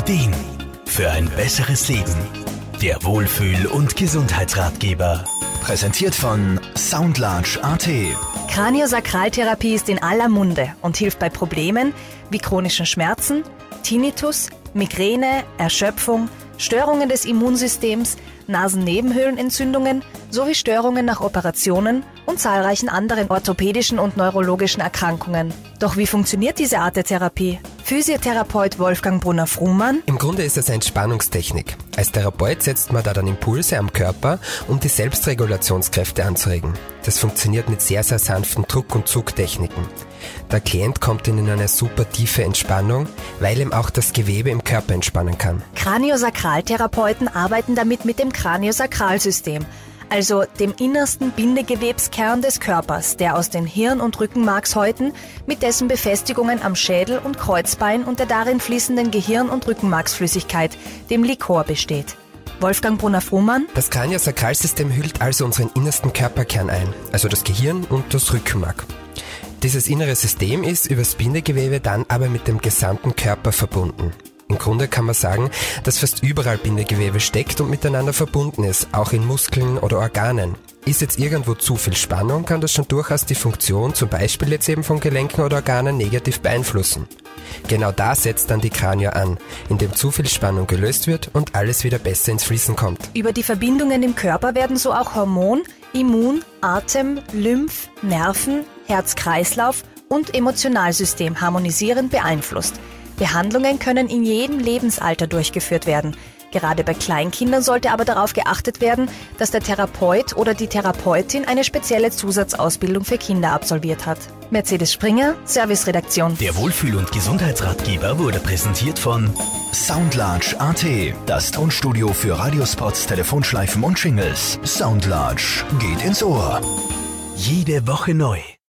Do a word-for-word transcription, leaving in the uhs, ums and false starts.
Ideen für ein besseres Leben. Der Wohlfühl- und Gesundheitsratgeber. Präsentiert von Soundlarge Punkt at. Kraniosakraltherapie ist in aller Munde und hilft bei Problemen wie chronischen Schmerzen, Tinnitus, Migräne, Erschöpfung, Störungen des Immunsystems, Nasennebenhöhlenentzündungen sowie Störungen nach Operationen und zahlreichen anderen orthopädischen und neurologischen Erkrankungen. Doch wie funktioniert diese Art der Therapie? Physiotherapeut Wolfgang Brunner-Frumann: Im Grunde ist es eine Entspannungstechnik. Als Therapeut setzt man da dann Impulse am Körper, um die Selbstregulationskräfte anzuregen. Das funktioniert mit sehr, sehr sanften Druck- und Zugtechniken. Der Klient kommt in eine super tiefe Entspannung, weil ihm auch das Gewebe im Körper entspannen kann. Kraniosakraltherapeuten arbeiten damit mit dem Kraniosakralsystem, also dem innersten Bindegewebskern des Körpers, der aus den Hirn- und Rückenmarkshäuten mit dessen Befestigungen am Schädel und Kreuzbein und der darin fließenden Gehirn- und Rückenmarksflüssigkeit, dem Liquor, besteht. Wolfgang Brunner-Frumann: Das Kraniosakralsystem hüllt also unseren innersten Körperkern ein, also das Gehirn und das Rückenmark. Dieses innere System ist übers Bindegewebe dann aber mit dem gesamten Körper verbunden. Im Grunde kann man sagen, dass fast überall Bindegewebe steckt und miteinander verbunden ist, auch in Muskeln oder Organen. Ist jetzt irgendwo zu viel Spannung, kann das schon durchaus die Funktion, zum Beispiel jetzt eben von Gelenken oder Organen, negativ beeinflussen. Genau da setzt dann die Kranio an, indem zu viel Spannung gelöst wird und alles wieder besser ins Fließen kommt. Über die Verbindungen im Körper werden so auch Hormon-, Immun-, Atem-, Lymph-, Nerven-, Herz-Kreislauf- und Emotionalsystem harmonisierend beeinflusst. Behandlungen können in jedem Lebensalter durchgeführt werden. Gerade bei Kleinkindern sollte aber darauf geachtet werden, dass der Therapeut oder die Therapeutin eine spezielle Zusatzausbildung für Kinder absolviert hat. Mercedes Springer, Serviceredaktion. Der Wohlfühl- und Gesundheitsratgeber wurde präsentiert von Soundlarge Punkt at. Das Tonstudio für Radiospots, Telefonschleifen und Jingles. Soundlarge geht ins Ohr. Jede Woche neu.